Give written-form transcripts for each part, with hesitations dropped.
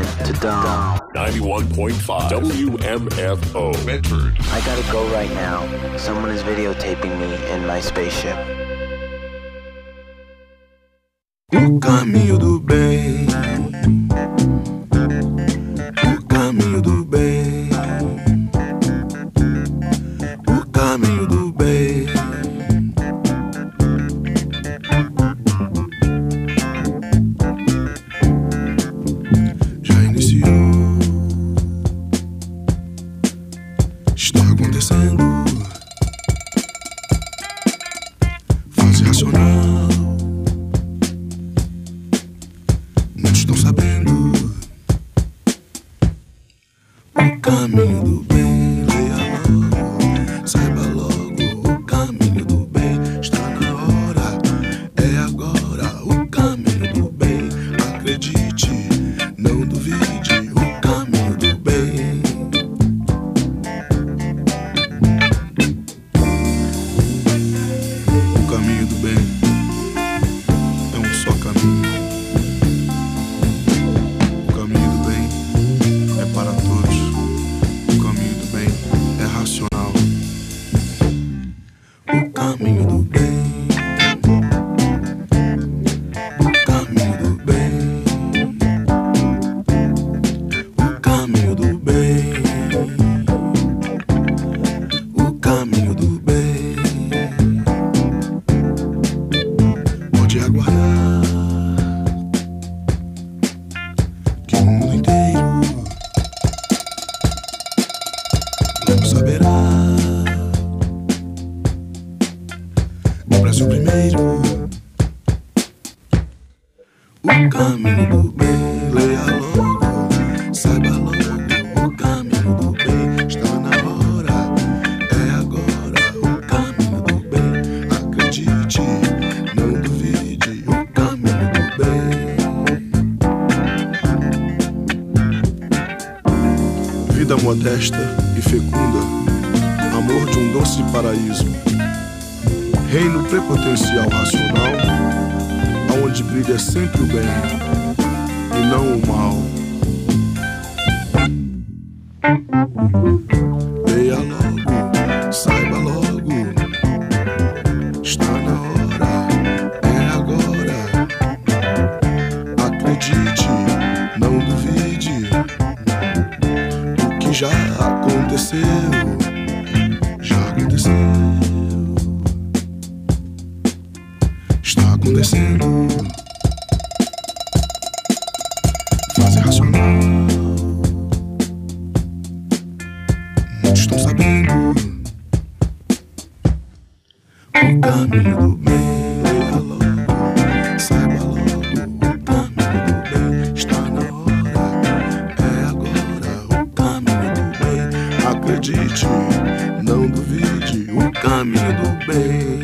to Dom. 91.5 WMFO Medford. I gotta go right now. Someone is videotaping me in my spaceship. O caminho do bem. O caminho do bem. O caminho do bem. Já iniciou. Está acontecendo. Fase racional. Muitos estão sabendo. O caminho do bem. Leia logo, saiba logo. O caminho do bem está na hora. É agora. O caminho do bem. Acredite, não duvide. O caminho do bem. O caminho do bem é um só caminho. O caminho do bem é para todos. O caminho do bem é racional. O caminho do bem. O caminho do bem. O caminho do bem. O caminho do bem. Pode aguardar que o mundo inteiro logo saberá. O Brasil primeiro. O caminho do bem. Leia logo, saiba logo. O caminho do bem está na hora. É agora. O caminho do bem. Acredite, não duvide. O caminho do bem. Vida modesta e fecunda, amor de um doce paraíso, reino prepotencial racional, aonde brilha sempre o bem e não o mal. Leia logo, saiba logo, está na hora, é agora. Acredite, não duvide. O que já aconteceu, já aconteceu. Está acontecendo. Fase racional. Muitos estão sabendo. O caminho do bem. Leia logo, saiba logo. O caminho do bem está na hora. É agora. O caminho do bem. Acredite, não duvide. O caminho do bem.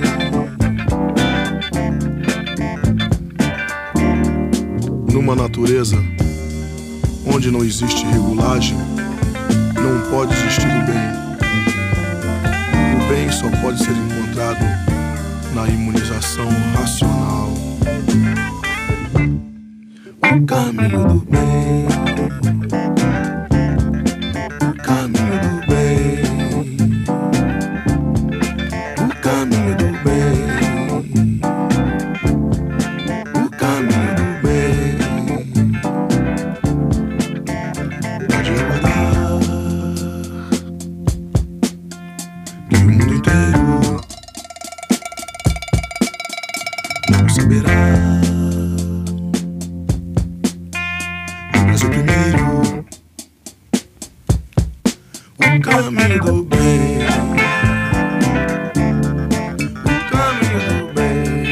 Numa natureza onde não existe regulagem, não pode existir o bem. O bem só pode ser encontrado na imunização racional. O caminho do bem. O caminho do bem. O caminho do bem. O caminho do bem. Pode aguardar que o mundo inteiro não saberá. O Brasil primeiro. O caminho do bem. O caminho do bem.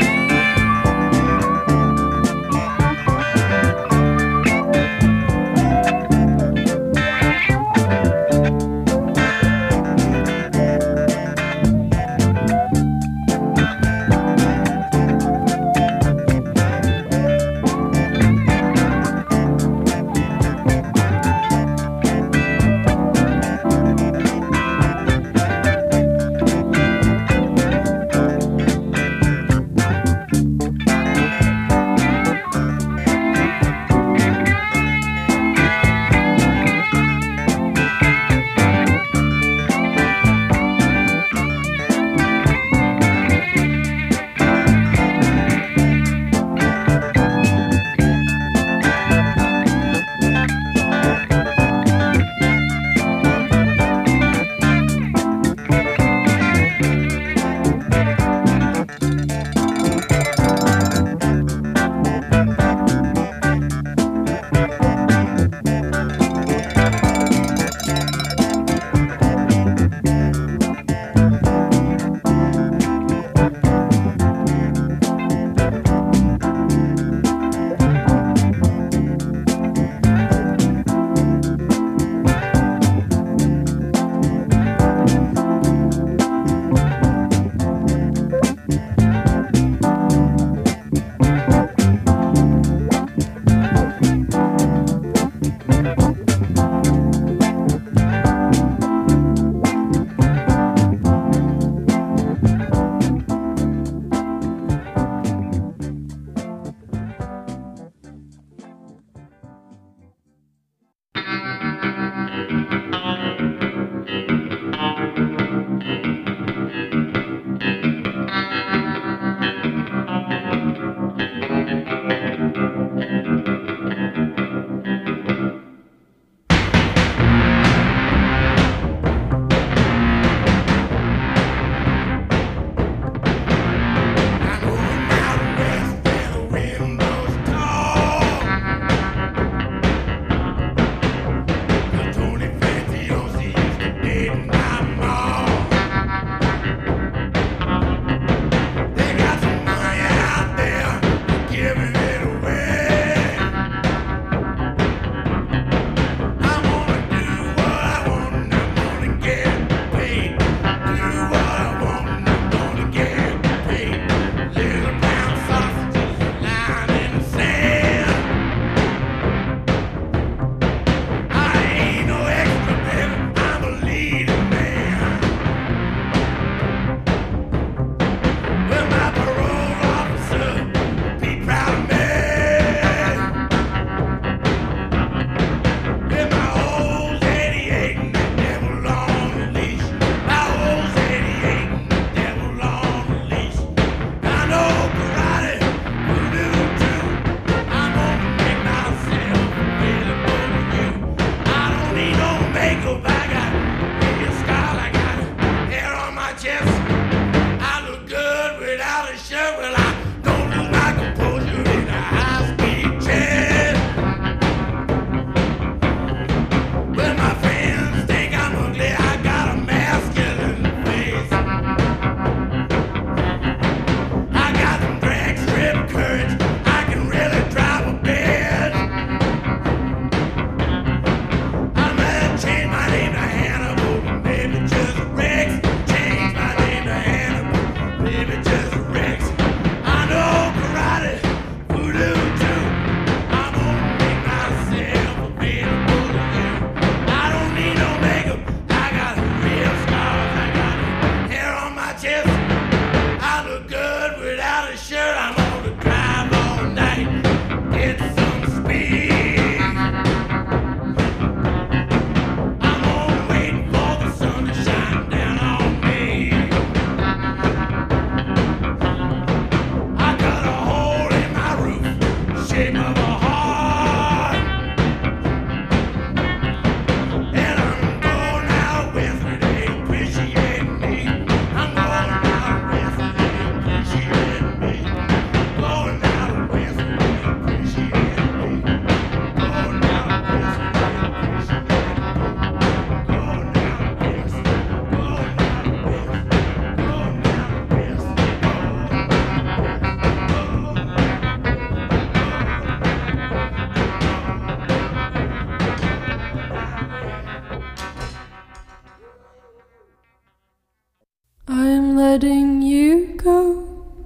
letting you go.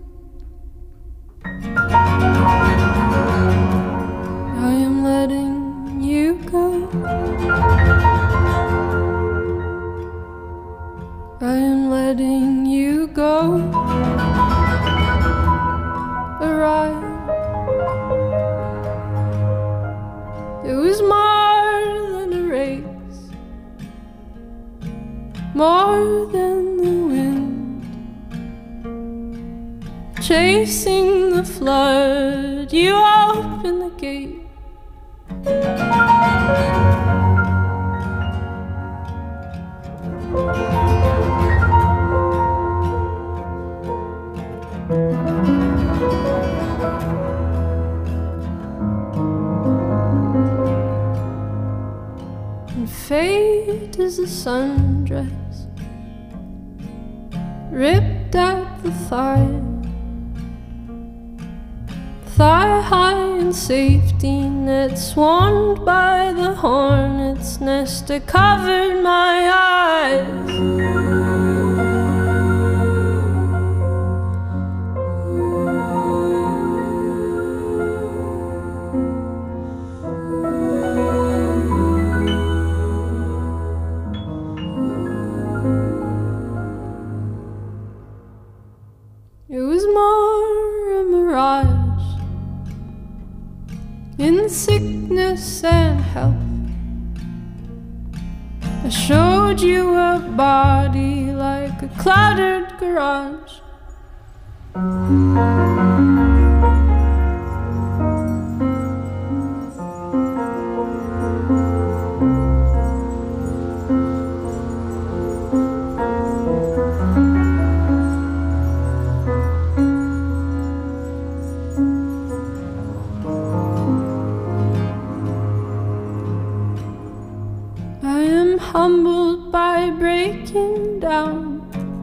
I am letting you go. I am letting you go. Arrive. It was more than a race, more than the wind, chasing the flood. You opened the gate. And fate is a sundress ripped at the thigh, thigh high in safety net, swarmed by the hornet's nest that covered my eyes. It was more a mirage in sickness and health. I showed you a body like a cluttered garage. Humbled by breaking down.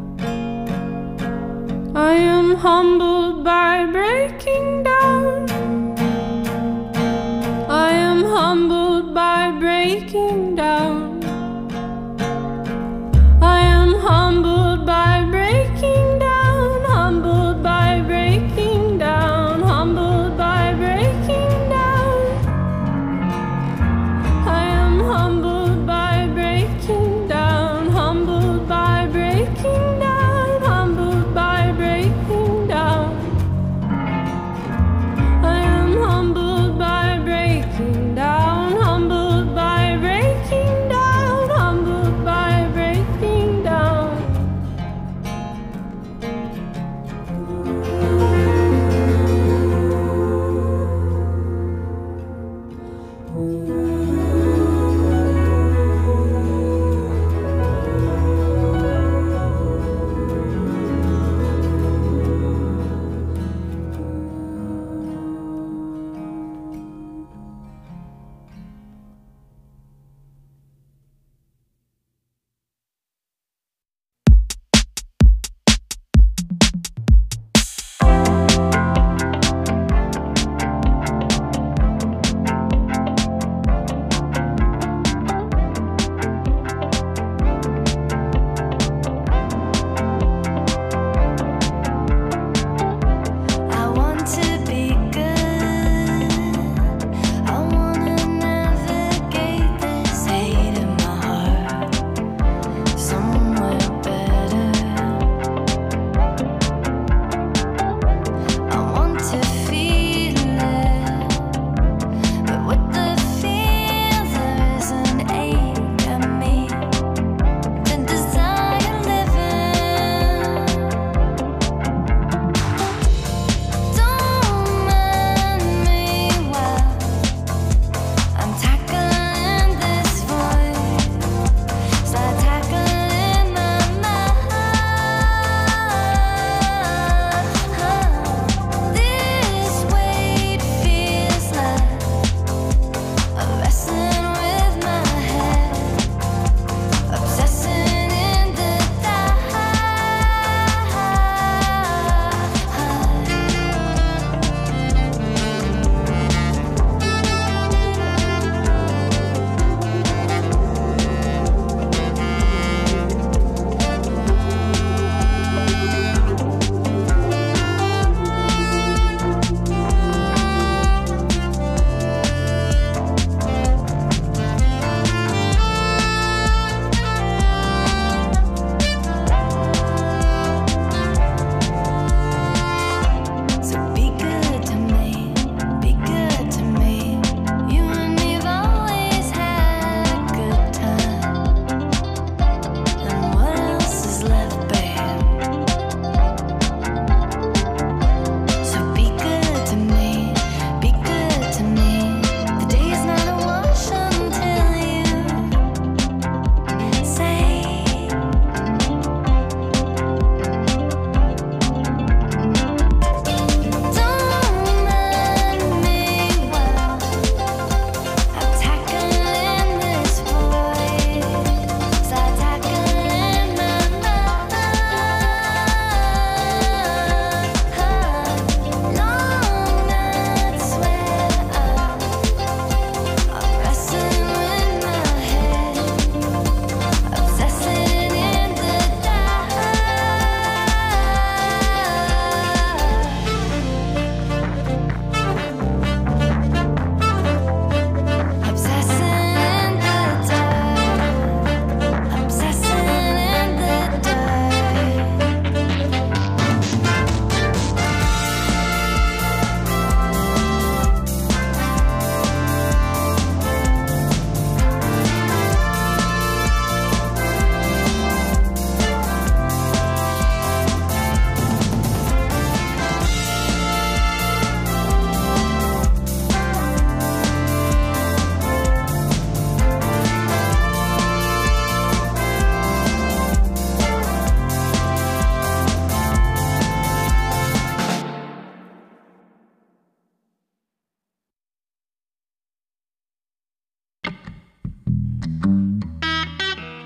I am humbled by breaking down. I am humbled by breaking down. I am humbled by breaking down. Humbled by breaking down. Humbled by breaking down. I am humbled. Humbled by breaking down, humbled by breaking down. I am humbled by breaking down, humbled by breaking down.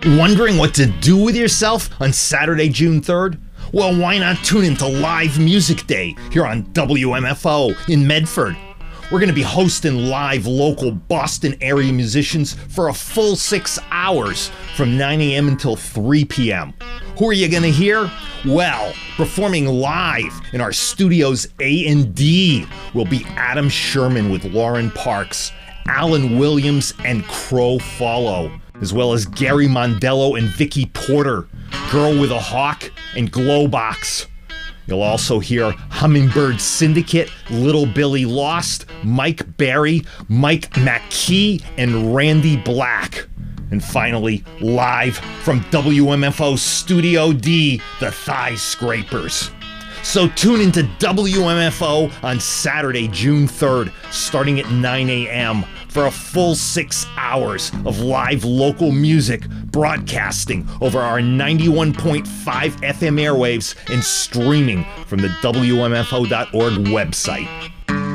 Wondering what to do with yourself on Saturday, June 3rd? Well, why not tune into Live Music Day here on WMFO in Medford? We're going to be hosting live local Boston area musicians for a full 6 hours from 9 a.m. until 3 p.m. Who are you going to hear? Well, performing live in our studio's A&D will be Adam Sherman with Lauren Parks, Alan Williams, and Crow Follow, as well as Gary Mondello and Vicky Porter, Girl with a Hawk, and Glowbox. You'll also hear Hummingbird Syndicate, Little Billy Lost, Mike Barry, Mike McKee, and Randy Black. And finally, live from WMFO Studio D, the Thigh Scrapers. So tune into WMFO on Saturday, June 3rd, starting at 9 a.m. for a full 6 hours of live local music broadcasting over our 91.5 FM airwaves and streaming from the WMFO.org website.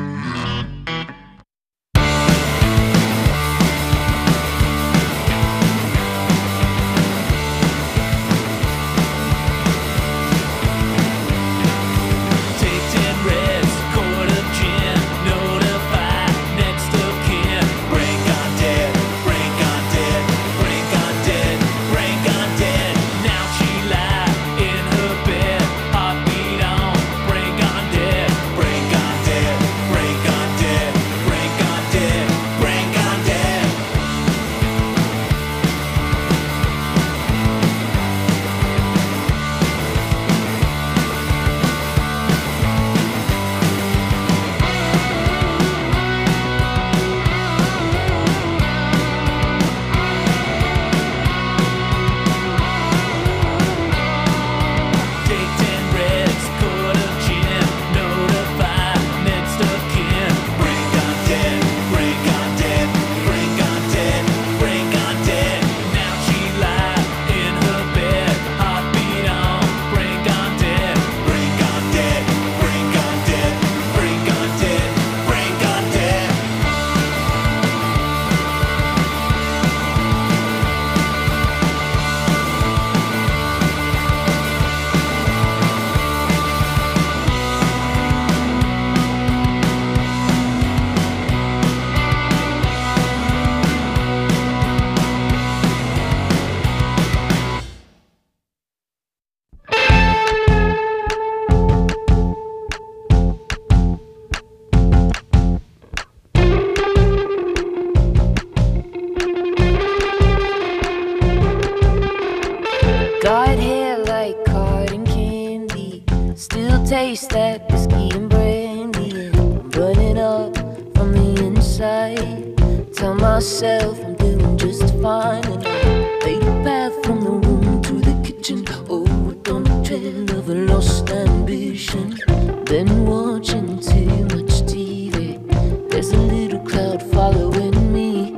Taste that whiskey and brandy, I'm burning up from the inside. Tell myself I'm doing just fine, and I made a path from the room to the kitchen. Oh, on the trail of a lost ambition. Been watching too much TV. There's a little cloud following me.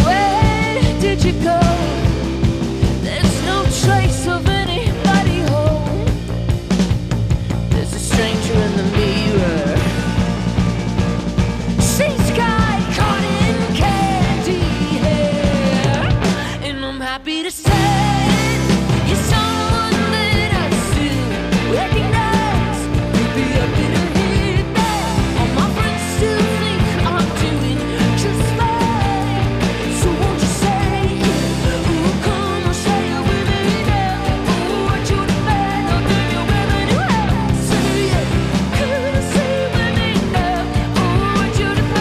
Where did you go? There's no trace of anybody home. There's a stranger in the mirror. Sea sky caught in candy hair. And I'm happy to say you're someone that I still recognize. Maybe I didn't hit that. All my friends still think I'm doing just fine. So won't you say, ooh, come on, say it with me now. Ooh, aren't you the man? I'll do you wherever you have. Say it, could I say it with me now? Ooh, aren't you the man?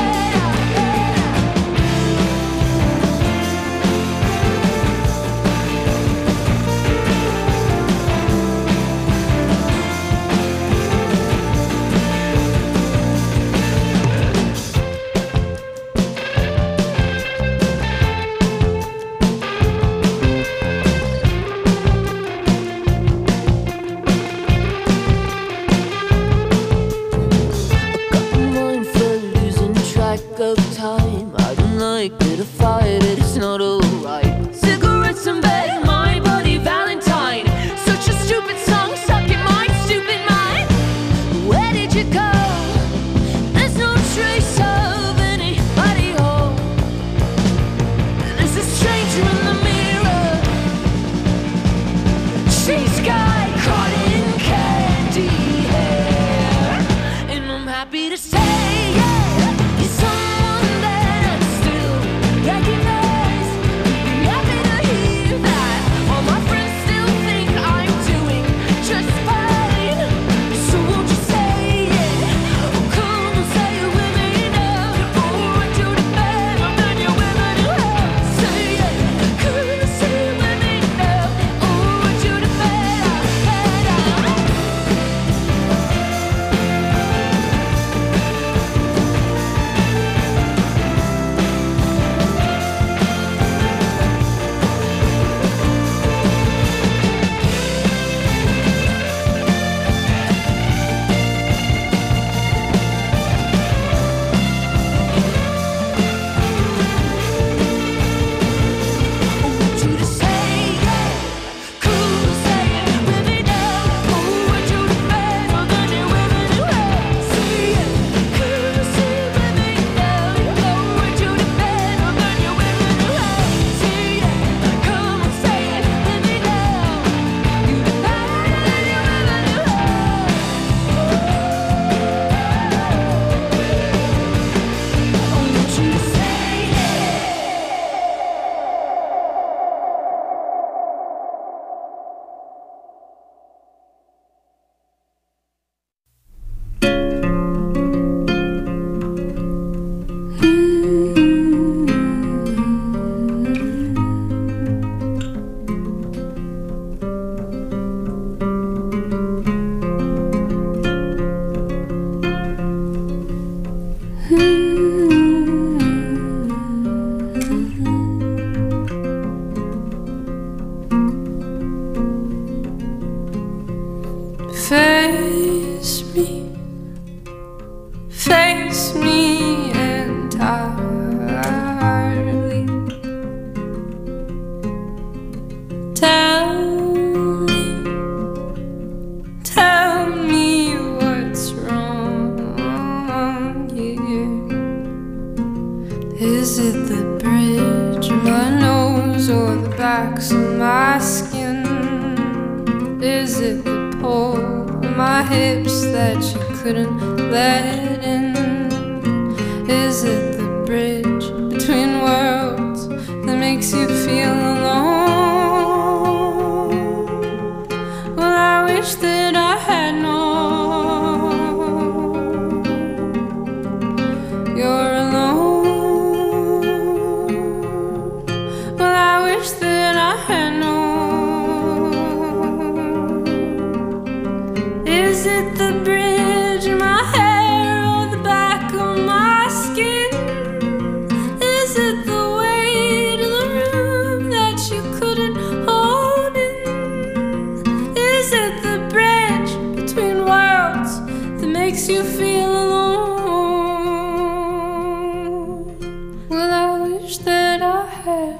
arms or the backs of my skin? Is it the pole of my hips that you couldn't let in? Is it the bridge between worlds that makes you feel alone? Well, I wish that I had known you're alone. Well, I wish that I had known. Is it the bridge in my hair or the back of my skin? Is it the weight of the room that you couldn't hold in? Is it the bridge between worlds that makes you feel alone? Well, I wish that I had.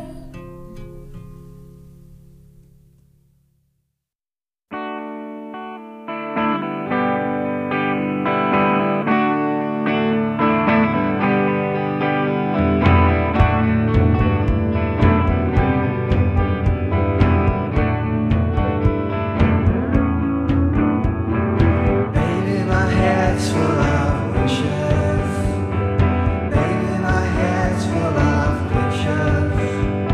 Baby, my head's full of wishes. Baby, my head's full of pictures.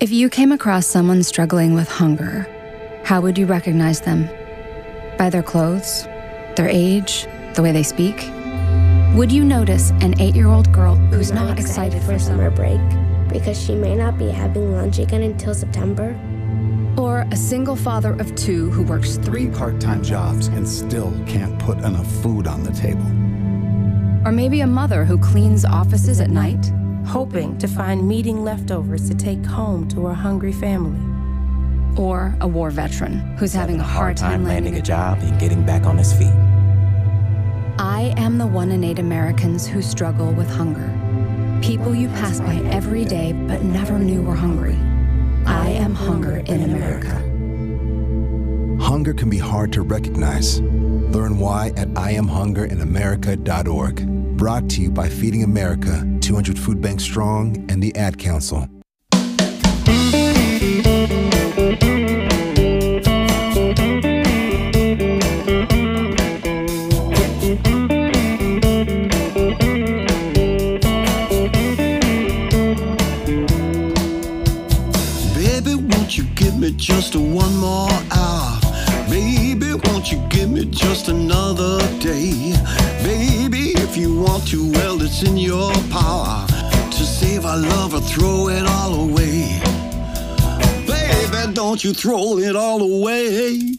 If you came across someone struggling with hunger, how would you recognize them? By their clothes, their age, the way they speak? Would you notice an 8-year-old girl who's not excited for summer break because she may not be having lunch again until September? Or a single father of 2 who works 3 part-time jobs and still can't put enough food on the table? Or maybe a mother who cleans offices at night, hoping to find meeting leftovers to take home to her hungry family. Or a war veteran who's having a hard time landing a job and getting back on his feet. I am the 1 in 8 Americans who struggle with hunger. People you pass by every day but never knew were hungry. I am hunger in America. Hunger can be hard to recognize. Learn why at IamHungerInAmerica.org. Brought to you by Feeding America, 200 Food Banks Strong, and the Ad Council. Baby, won't you give me just one more hour? Baby, won't you give me just another day? Baby, if you want to, well, it's in your power to save our love or throw it all away. Baby, don't you throw it all away.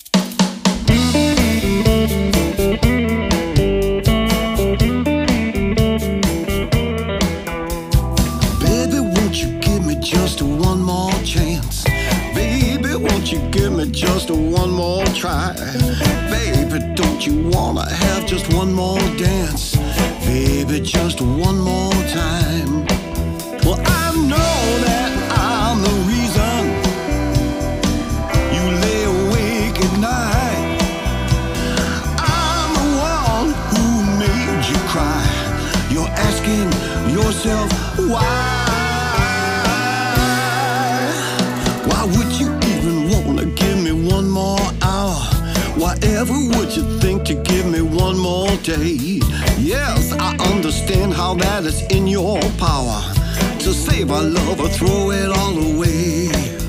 Baby, won't you give me just one more chance? Baby, won't you give me just one more try? Baby, don't you wanna have just one more dance? Baby, just one more time. Well, I know that I'm the reason you lay awake at night. I'm the one who made you cry. You're asking yourself why? Why would you even wanna give me one more hour? Whatever would you think to give me one more day? Yes, I understand how that is in your power to save our love or throw it all away.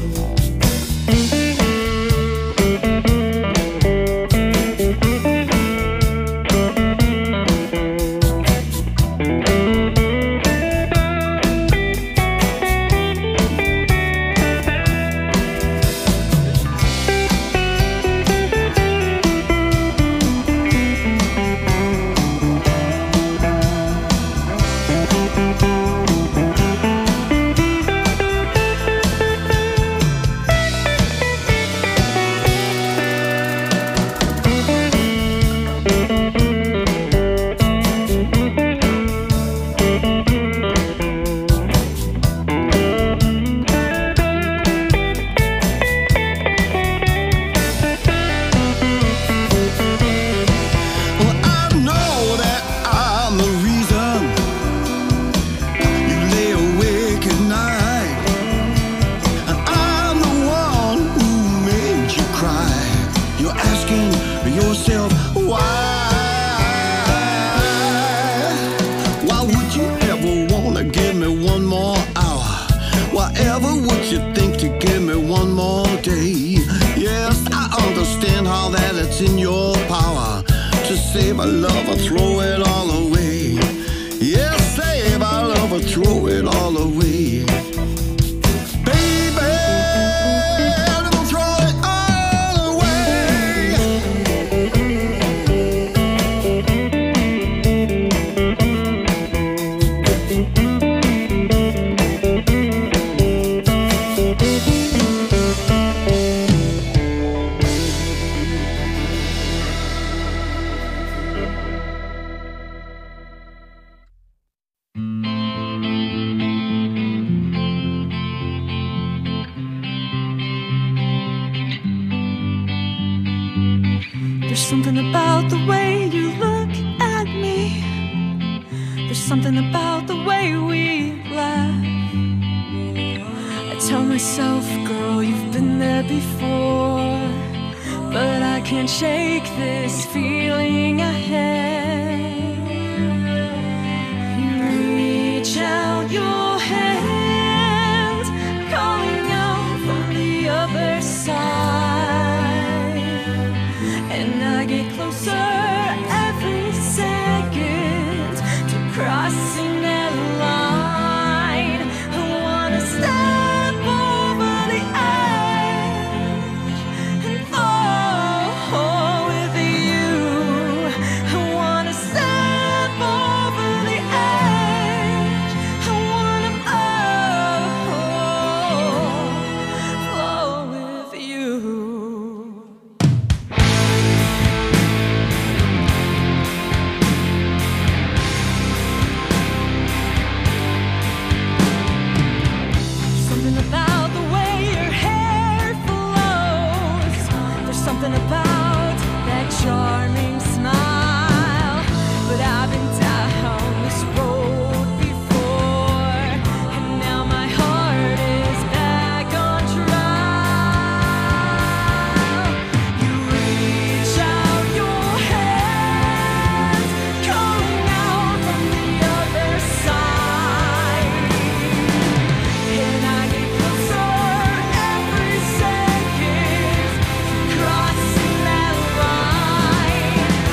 Whatever would you think to give me one more day? Yes, I understand how that it's in your power to save our love or throw it all away. Yes, save our love or throw it all away. Baby, don't throw it all away. There's something about the way you look at me. There's something about the way we laugh. I tell myself, girl, you've been there before, but I can't shake this feeling I have. You reach out your hand, calling something about that charming smile. But I've been down this road before, and now my heart is back on trial. You reach out your hands, coming out from the other side, and I get closer every second, crossing that line.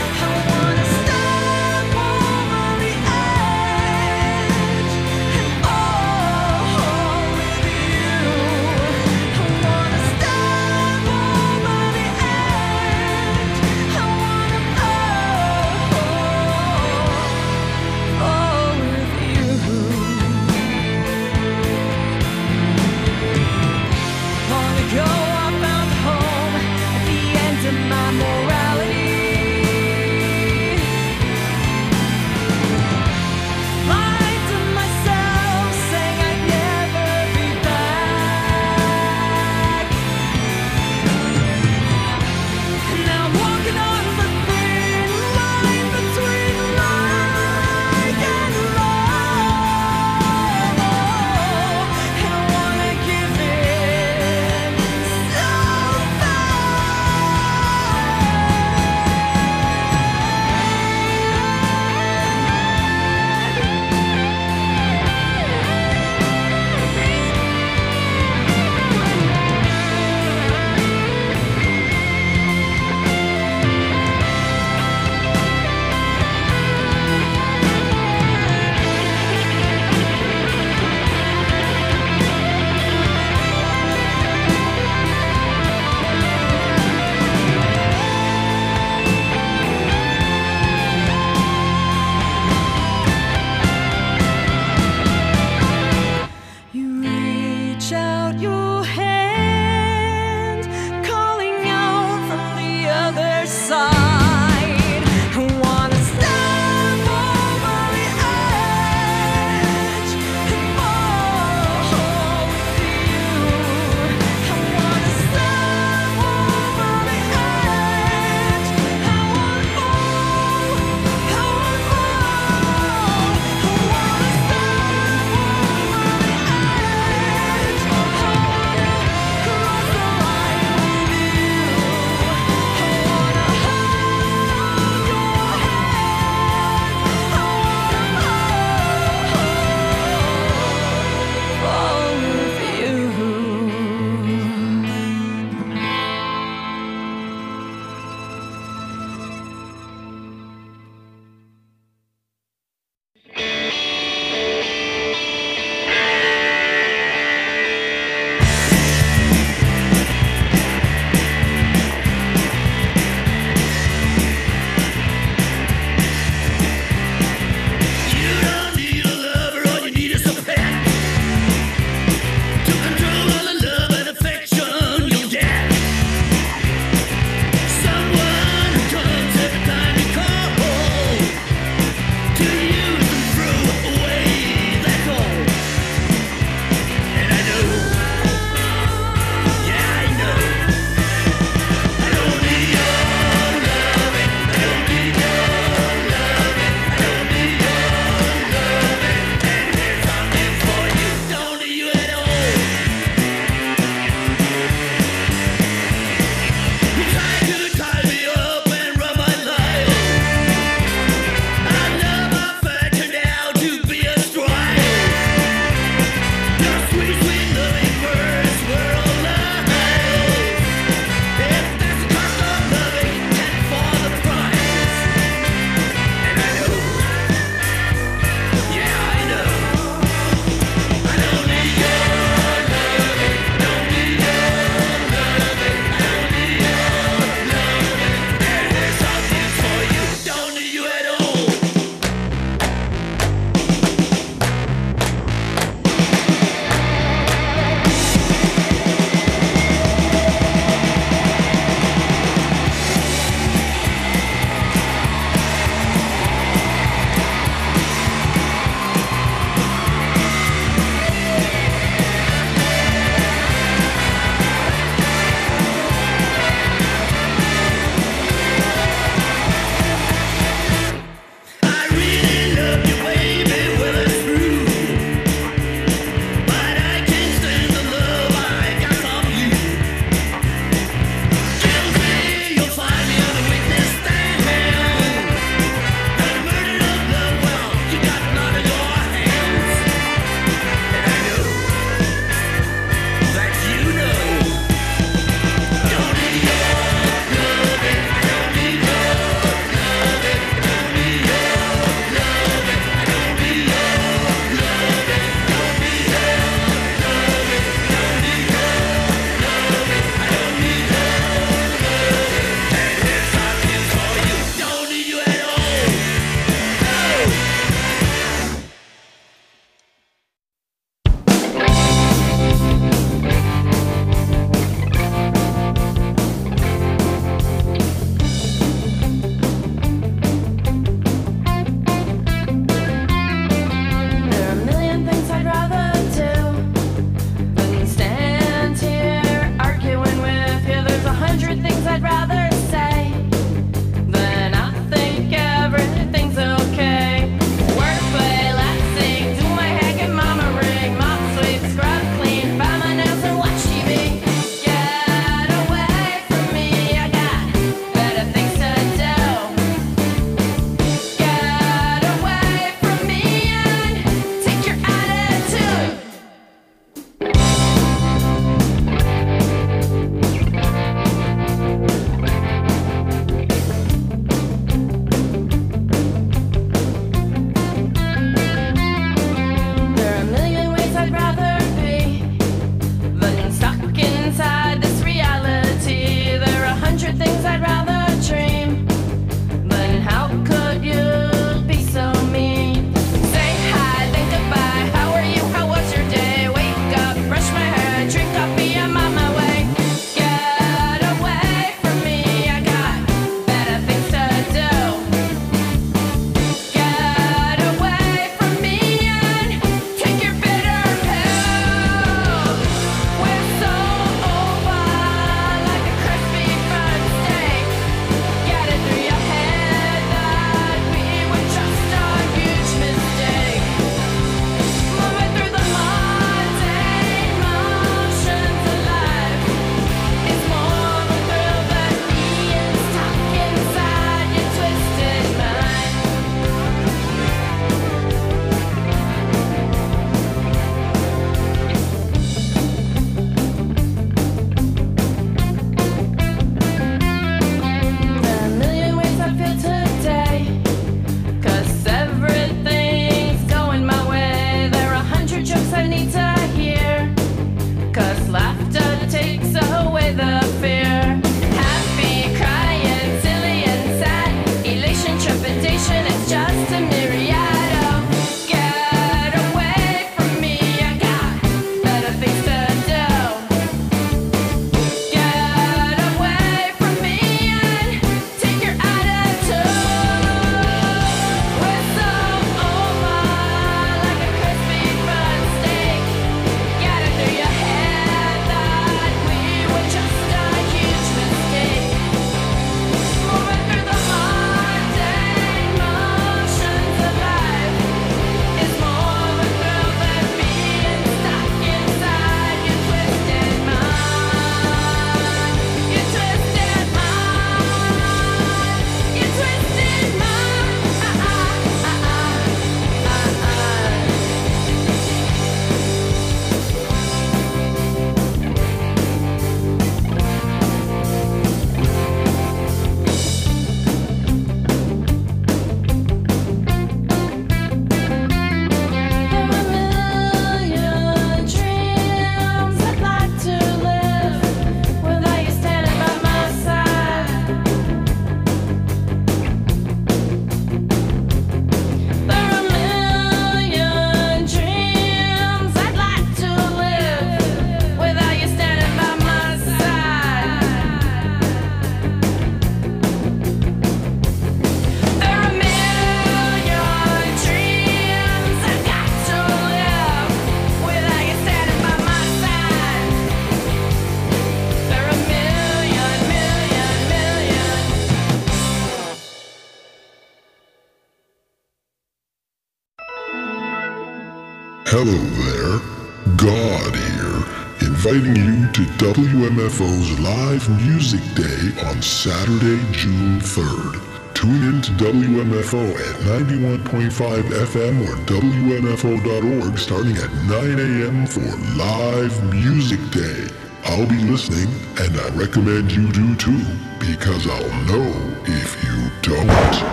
Hello there, God here, inviting you to WMFO's Live Music Day on Saturday, June 3rd. Tune in to WMFO at 91.5 FM or WMFO.org starting at 9 a.m. for Live Music Day. I'll be listening, and I recommend you do too, because I'll know if you don't.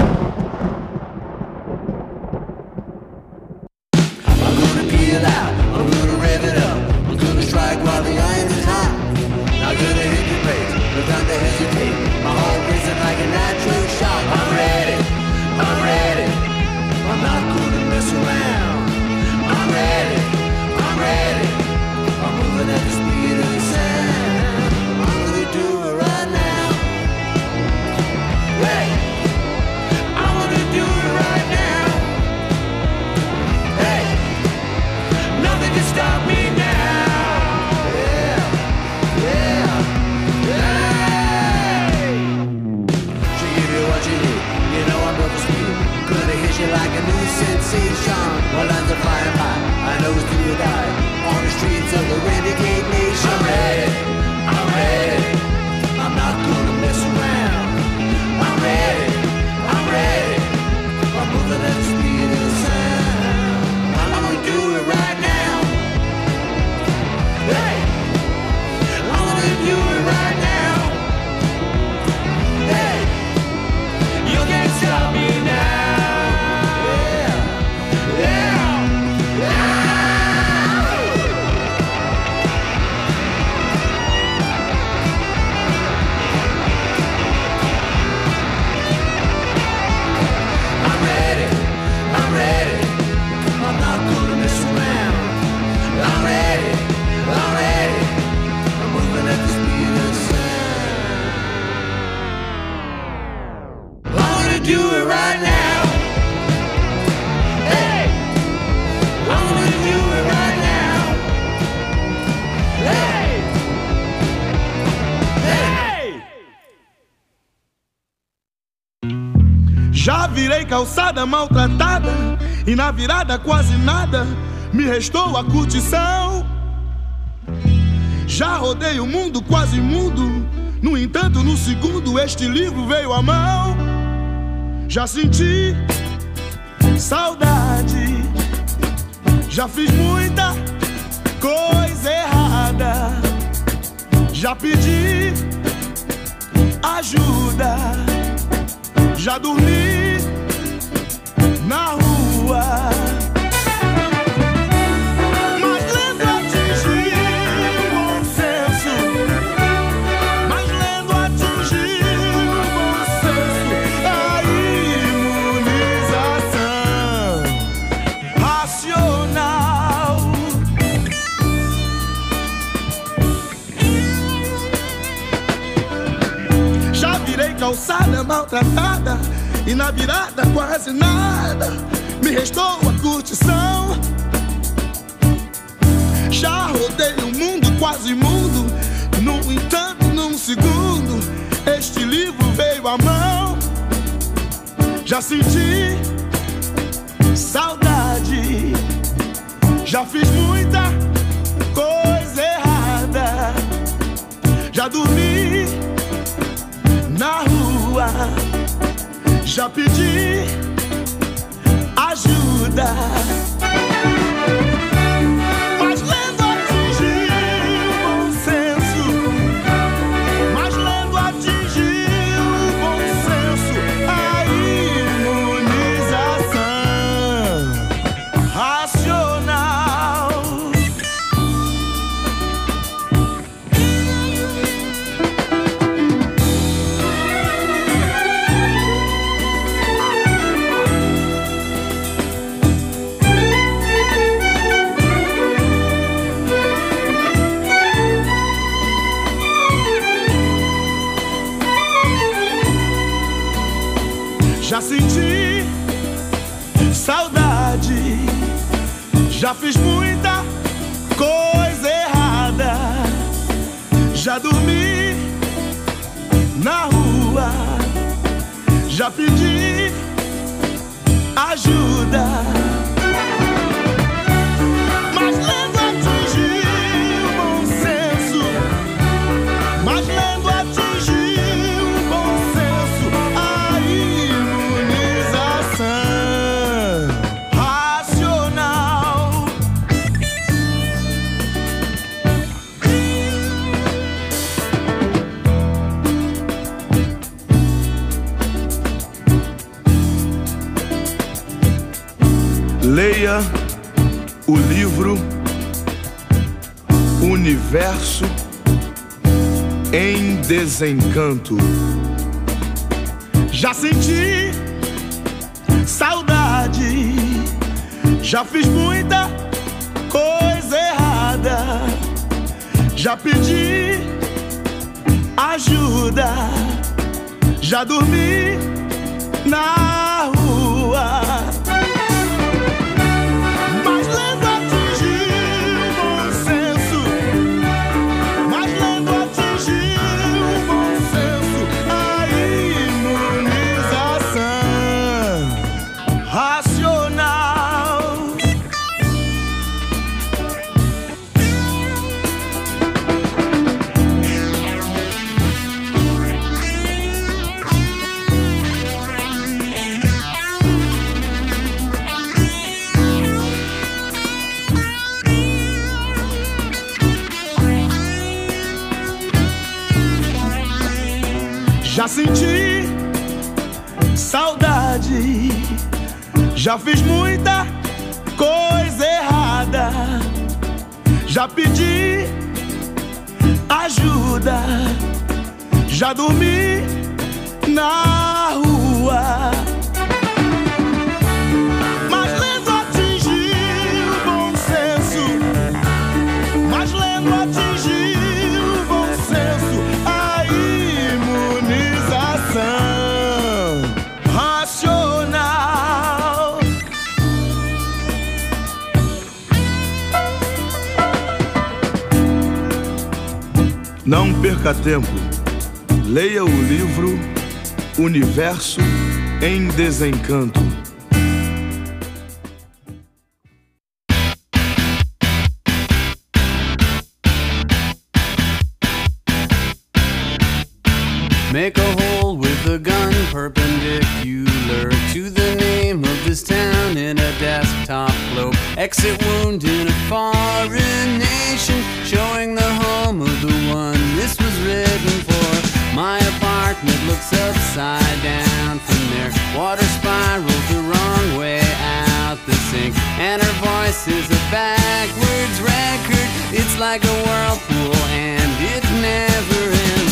Já virei calçada maltratada e na virada quase nada me restou a curtição. Já rodei o mundo quase mudo, no entanto no segundo este livro veio à mão. Já senti saudade, já fiz muita coisa errada, já pedi ajuda, já dormi na rua, mas lendo atingi o bom senso, mas lendo atingi o bom senso, a imunização racional. Já virei calçada maltratada e na virada quase nada me restou a curtição. Já rodei o mundo quase mundo, no entanto num segundo este livro veio à mão. Já senti saudade, já fiz muita coisa errada, já dormi na rua, já pedi ajuda, mas lendo atingi o bom senso, mas lendo atingi o bom senso, a imunização racional. Já senti saudade, já fiz muita coisa errada, já dormi na rua, já pedi ajuda, Leia o livro Universo em Desencanto. Já senti saudade, já fiz muita coisa errada, já pedi ajuda, já dormi na rua. Mas lendo atingiu o bom senso, mas lendo atingiu o bom senso, a imunização racional. Já senti saudade, já fiz muita coisa errada, já pedi ajuda, já dormi na rua. Mas lendo atingiu o bom senso, mas lendo atingiu o bom senso, a imunização racional. Não perca tempo, leia o livro Universo em Desencanto. Make a hole with a gun perpendicular to the name of this town in a desktop globe. Exit wound in a foreign nation, showing the home of the one this was written for. My apartment looks upside down from there. Water spirals the wrong way out the sink, and her voice is a backwards record. It's like a whirlpool and it never ends.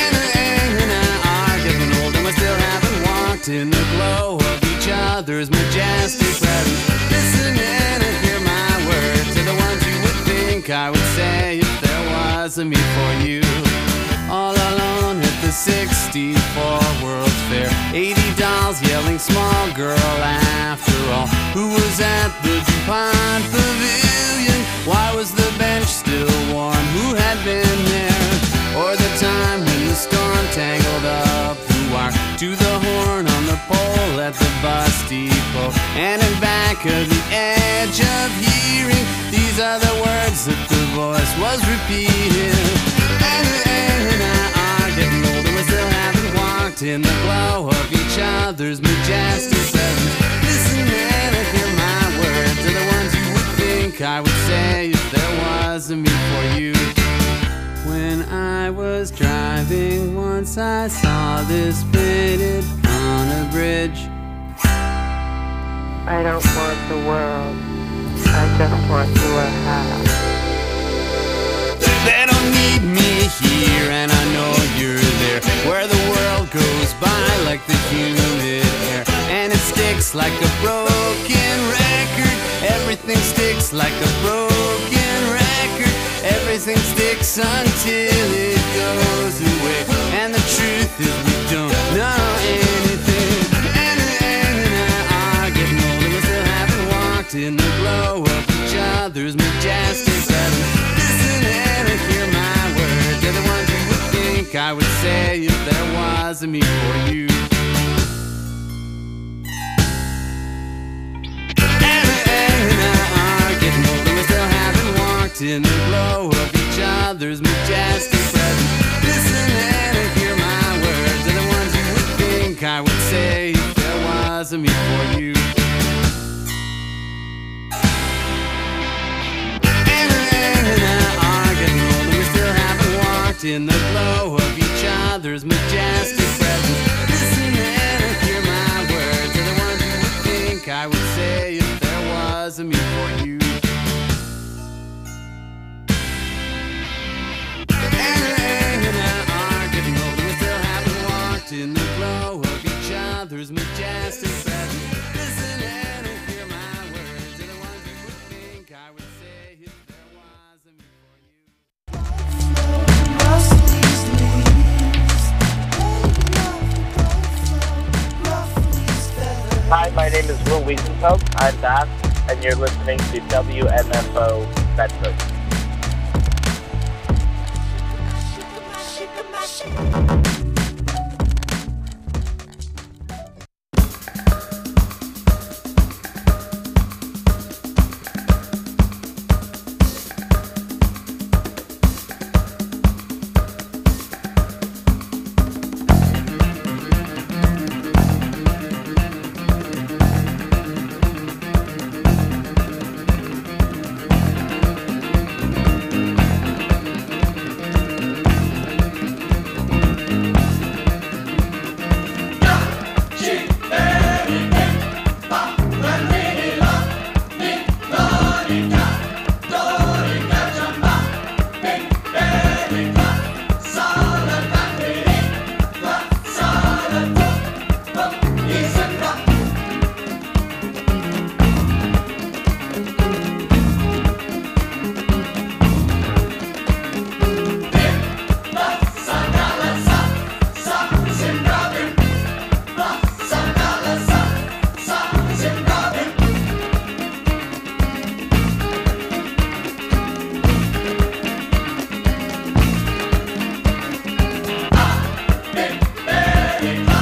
We still haven't walked in the glow of each other's majestic presence. Listen in and hear my words to the ones you would think I would say if there was a me for you. All alone at the 64 World's Fair, 80 dolls yelling small girl after all. Who was at the DuPont Pavilion? Why was the bench still warm? Who had been there? Or the time when the storm tangled up to the horn on the pole at the bus depot, and in back of the edge of hearing, these are the words that the voice was repeating. And I are getting old and we still haven't walked in the glow of each other's majestic presence. Listen and hear my words, they're the ones you would think I would say if there was a me for you. When I was driving once I saw this painted on a bridge. I don't want the world, I just want your house. They don't need me here and I know you're there, where the world goes by like the humid air, and it sticks like a broken record. Everything sticks like a broken record. Everything sticks until it goes away, and the truth is we don't know anything. And I are getting old and we still haven't walked in the glow of each other's majestic presence. Listen and hear my words, they're the ones you would think I would say if there was a me for you. And I are getting old and we still haven't walked in the glow of each other's majestic presence. Listen and hear my words, they're the ones you would think I would say if there was a me for you. And I are getting old and we still haven't walked in the glow of each other's majestic presence. Listen and hear my words, they're the ones you would think I would say if there was a is Will Wiesenfeld. I'm Bass, and you're listening to WMFO Bedford. America.